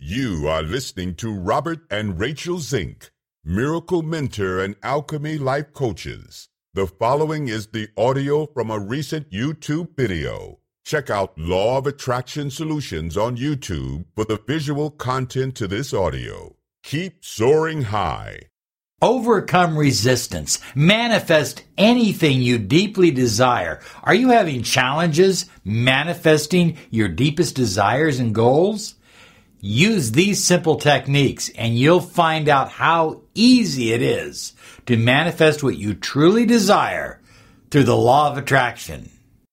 You are listening to Robert and Rachel Zink, Miracle Mentor and Alchemy Life Coaches. The following is the audio from a recent YouTube video. Check out Law of Attraction Solutions on YouTube for the visual content to this audio. Keep soaring high. Overcome resistance. Manifest anything you deeply desire. Are you having challenges manifesting your deepest desires and goals? Use these simple techniques and you'll find out how easy it is to manifest what you truly desire through the law of attraction.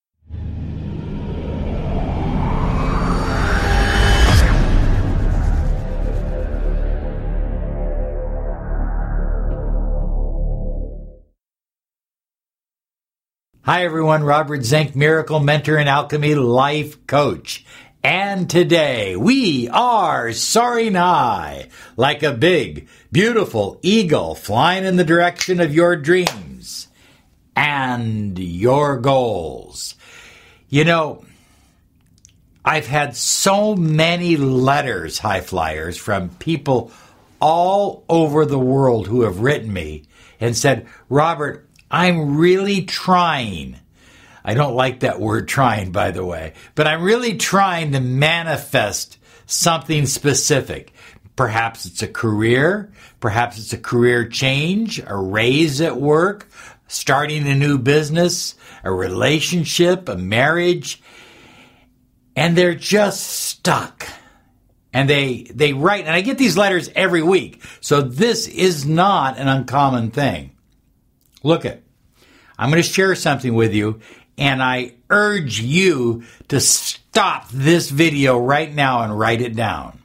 Hi everyone, Robert Zink, Miracle Mentor and Alchemy Life Coach. And today we are soaring high like a big, beautiful eagle flying in the direction of your dreams and your goals. You know, I've had so many letters, high flyers, from people all over the world who have written me and said, Robert, I'm really trying. I don't like that word trying, by the way, but I'm really trying to manifest something specific. Perhaps it's a career, perhaps it's a career change, a raise at work, starting a new business, a relationship, a marriage, and they're just stuck. And they write, and I get these letters every week, so this is not an uncommon thing. Look it. I'm going to share something with you, and I urge you to stop this video right now and write it down.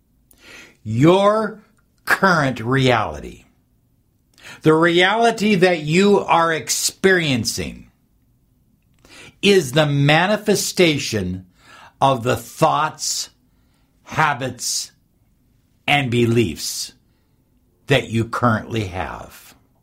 Your current reality, the reality that you are experiencing, is the manifestation of the thoughts, habits, and beliefs that you currently have.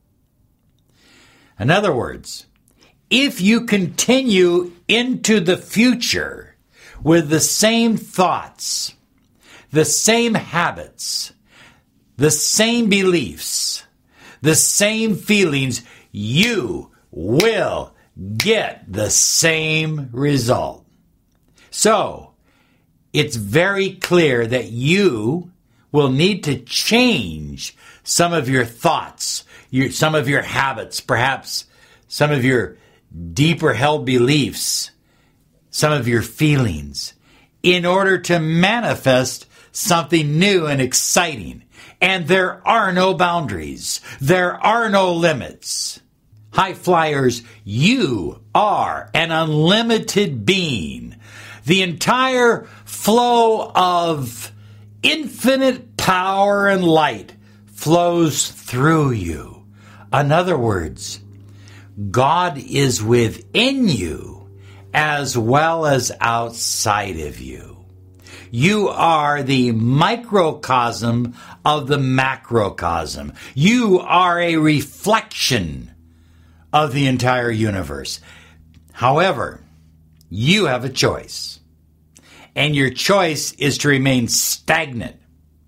In other words, if you continue into the future with the same thoughts, the same habits, the same beliefs, the same feelings, you will get the same result. So, it's very clear that you will need to change some of your thoughts, some of your habits, perhaps some of your deeper held beliefs, some of your feelings, in order to manifest something new and exciting. And there are no boundaries. There are no limits. High flyers, you are an unlimited being. The entire flow of infinite power and light flows through you. In other words, God is within you as well as outside of you. You are the microcosm of the macrocosm. You are a reflection of the entire universe. However, you have a choice. And your choice is to remain stagnant.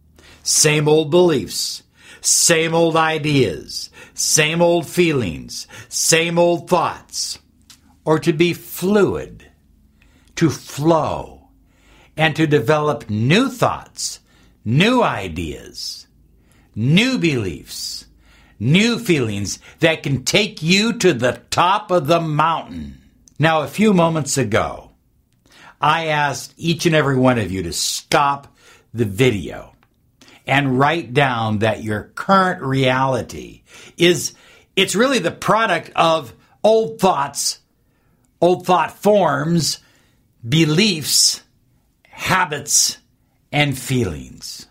Same old beliefs, same old ideas, same old feelings, same old thoughts, or to be fluid, to flow, and to develop new thoughts, new ideas, new beliefs, new feelings that can take you to the top of the mountain. Now, a few moments ago, I asked each and every one of you to stop the video and write down that your current reality it's really the product of old thoughts, old thought forms, beliefs, habits, and feelings.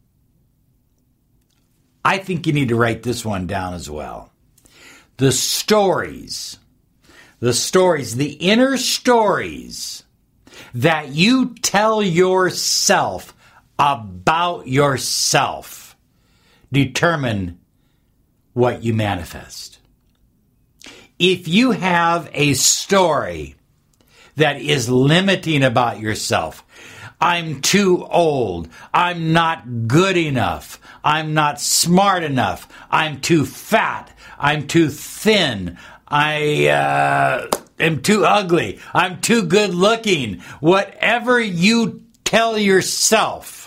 I think you need to write this one down as well. The stories, the inner stories that you tell yourself about yourself determine what you manifest. If you have a story that is limiting about yourself, I'm too old. I'm not good enough. I'm not smart enough. I'm too fat. I'm too thin. I am too ugly. I'm too good looking. Whatever you tell yourself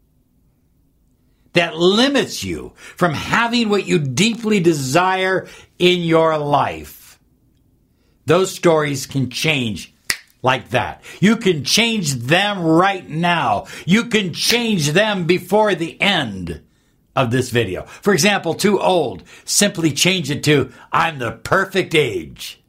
that limits you from having what you deeply desire in your life, those stories can change like that. You can change them right now. You can change them before the end of this video. For example, too old. Simply change it to, I'm the perfect age.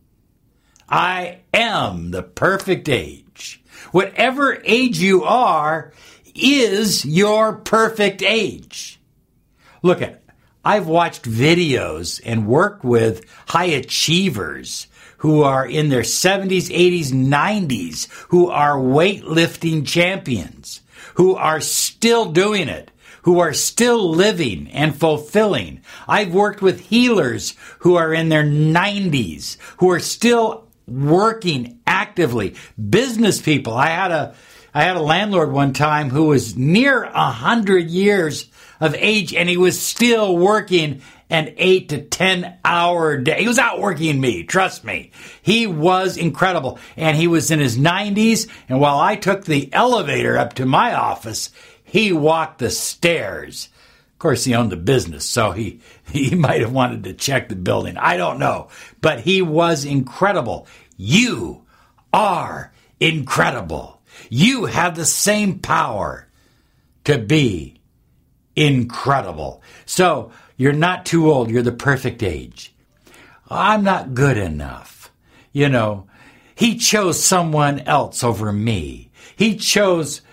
I am the perfect age. Whatever age you are is your perfect age. Look at, I've watched videos and worked with high achievers who are in their 70s, 80s, 90s, who are weightlifting champions, who are still doing it, who are still living and fulfilling. I've worked with healers who are in their 90s, who are still working actively. Business people. I had a landlord one time who was near 100 years of age, and he was still working an 8 to 10 hour day. He was outworking me, trust me. He was incredible. And he was in his 90s, and while I took the elevator up to my office, he walked the stairs. Of course, he owned the business, so he might have wanted to check the building. I don't know. But he was incredible. You are incredible. You have the same power to be incredible. So, you're not too old. You're the perfect age. I'm not good enough. You know, he chose someone else over me. He chose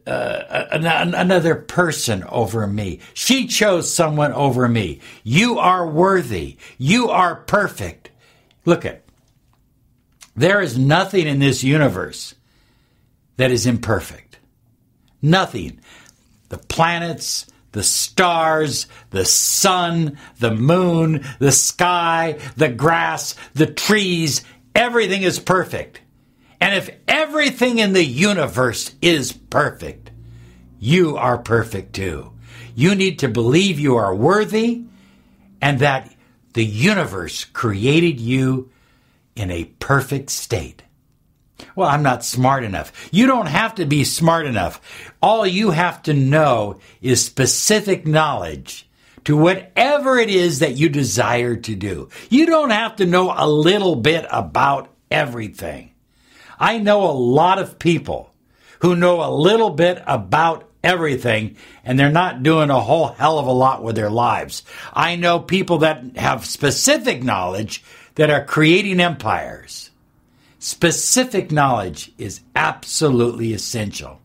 another person over me. She chose someone over me. You are worthy. You are perfect. Look at, there is nothing in this universe that is imperfect. Nothing. The planets, the stars, the sun, the moon, the sky, the grass, the trees, everything is perfect. And if everything in the universe is perfect, you are perfect too. You need to believe you are worthy and that the universe created you in a perfect state. Well, I'm not smart enough. You don't have to be smart enough. All you have to know is specific knowledge to whatever it is that you desire to do. You don't have to know a little bit about everything. I know a lot of people who know a little bit about everything, and they're not doing a whole hell of a lot with their lives. I know people that have specific knowledge that are creating empires. Specific knowledge is absolutely essential.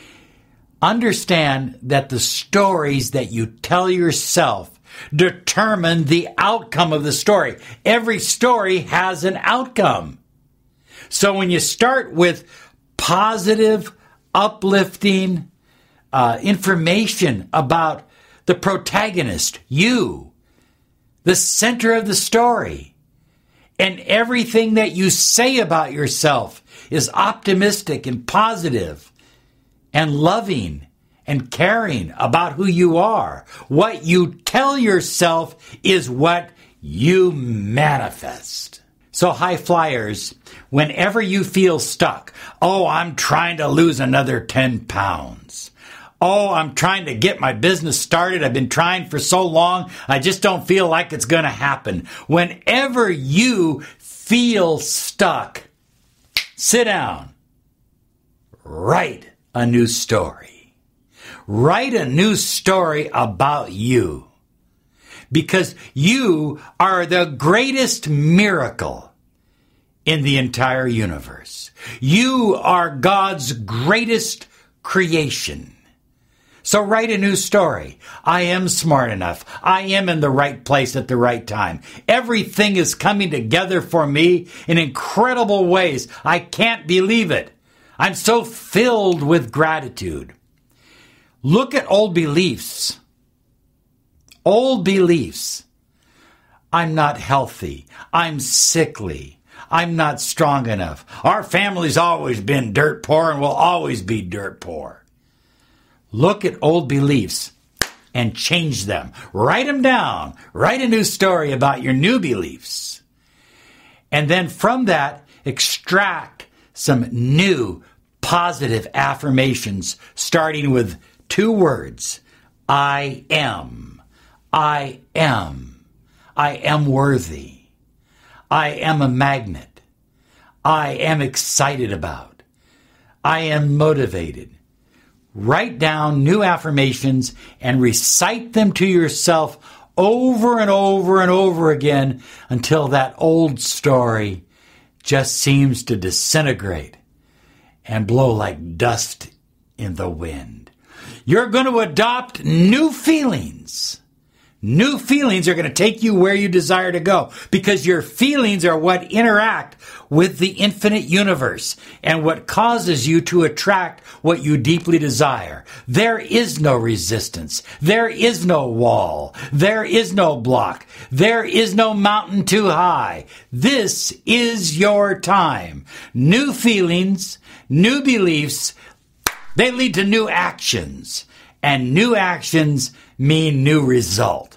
Understand that the stories that you tell yourself determine the outcome of the story. Every story has an outcome. So when you start with positive, uplifting information about the protagonist, you, the center of the story, and everything that you say about yourself is optimistic and positive and loving and caring about who you are. What you tell yourself is what you manifest. So high flyers, whenever you feel stuck, oh, I'm trying to lose another 10 pounds. Oh, I'm trying to get my business started. I've been trying for so long. I just don't feel like it's going to happen. Whenever you feel stuck, sit down. Write a new story. Write a new story about you. Because you are the greatest miracle in the entire universe. You are God's greatest creation. So write a new story. I am smart enough. I am in the right place at the right time. Everything is coming together for me in incredible ways. I can't believe it. I'm so filled with gratitude. Look at old beliefs. Old beliefs. I'm not healthy. I'm sickly. I'm not strong enough. Our family's always been dirt poor and will always be dirt poor. Look at old beliefs and change them. Write them down. Write a new story about your new beliefs. And then from that, extract some new positive affirmations, starting with 2 words. I am. I am. I am worthy. I am a magnet. I am excited about. I am motivated. Write down new affirmations and recite them to yourself over and over and over again until that old story just seems to disintegrate and blow like dust in the wind. You're going to adopt new feelings. New feelings are going to take you where you desire to go, because your feelings are what interact with the infinite universe and what causes you to attract what you deeply desire. There is no resistance. There is no wall. There is no block. There is no mountain too high. This is your time. New feelings, new beliefs, they lead to new actions. And new actions mean new result.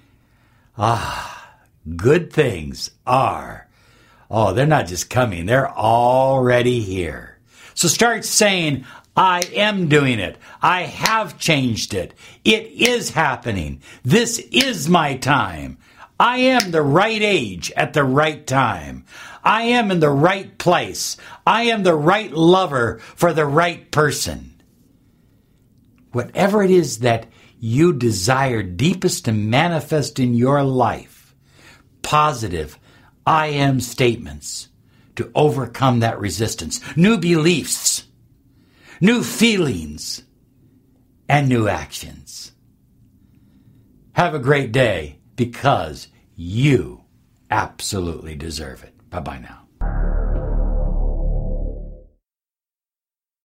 Good things are. They're not just coming. They're already here. So start saying, I am doing it. I have changed it. It is happening. This is my time. I am the right age at the right time. I am in the right place. I am the right lover for the right person. Whatever it is that you desire deepest to manifest in your life, positive I am statements to overcome that resistance, new beliefs, new feelings, and new actions. Have a great day, because you absolutely deserve it. Bye-bye now.